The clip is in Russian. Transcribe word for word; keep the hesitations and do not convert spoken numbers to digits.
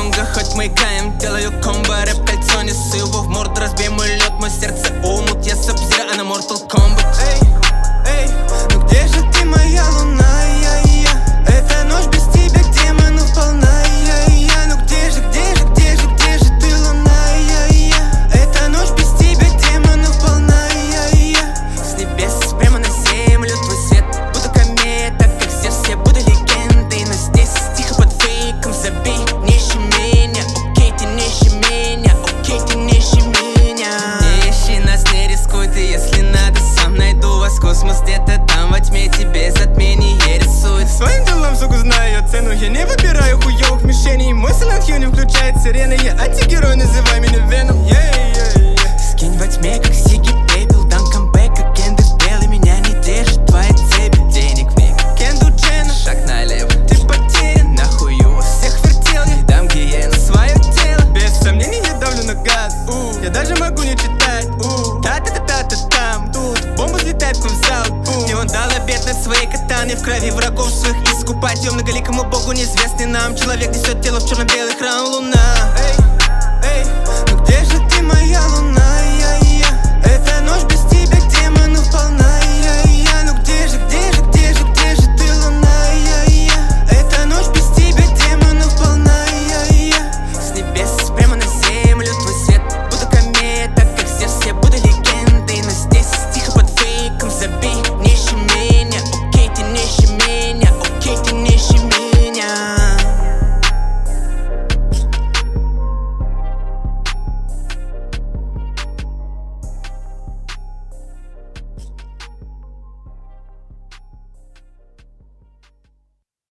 конго, хоть мы играем, делаю комбо, рэп кольцо, несу его в морду, разбей мой лед, мой сердце омут, я сабзира, а на Mortal Kombat. Эй, эй, ну где же ты, моя луна, я-я? Эта ночь без тебя демонов полна, я-я. Ну где же, где же, где же, где же ты, луна, я-я? Эта ночь без тебя демонов полна, я-я. С небес прямо на землю твой свет, буду комета, как все, все буду легендой, но здесь тихо под фейком, забей, не ищи меня, окей, ты не ищи меня, окей, ты не ищи меня. Не ищи нас, не рискуй ты, если надо, сам найду вас, космос где-то там во тьме, тебе затмение рисует. Своим делам, сука, знаю я цену, я не выбираю хуёвых мишеней. Мой Silent Hill не включает сирены, я антигерой, называй меня Веном. Yeah-yeah-yeah. Скинь во тьме, как Сиги Пепел, дам камбэк, как Кендис белый, меня не держит твои цепи. Денег в миг, Кенду Джена, шаг налево, ты потерян, нахуй вас всех вертел, я дам гиену свое тело. без сомнений я давлю на газ. У, я даже могу не читать. У, та-та-та-та-та-там, тут бомба взлетает в зал. И он дал обет на своей катане, в крови врагов своих искупать. Ее многоликому богу неизвестный нам человек несет тело в черно-белый храм луна.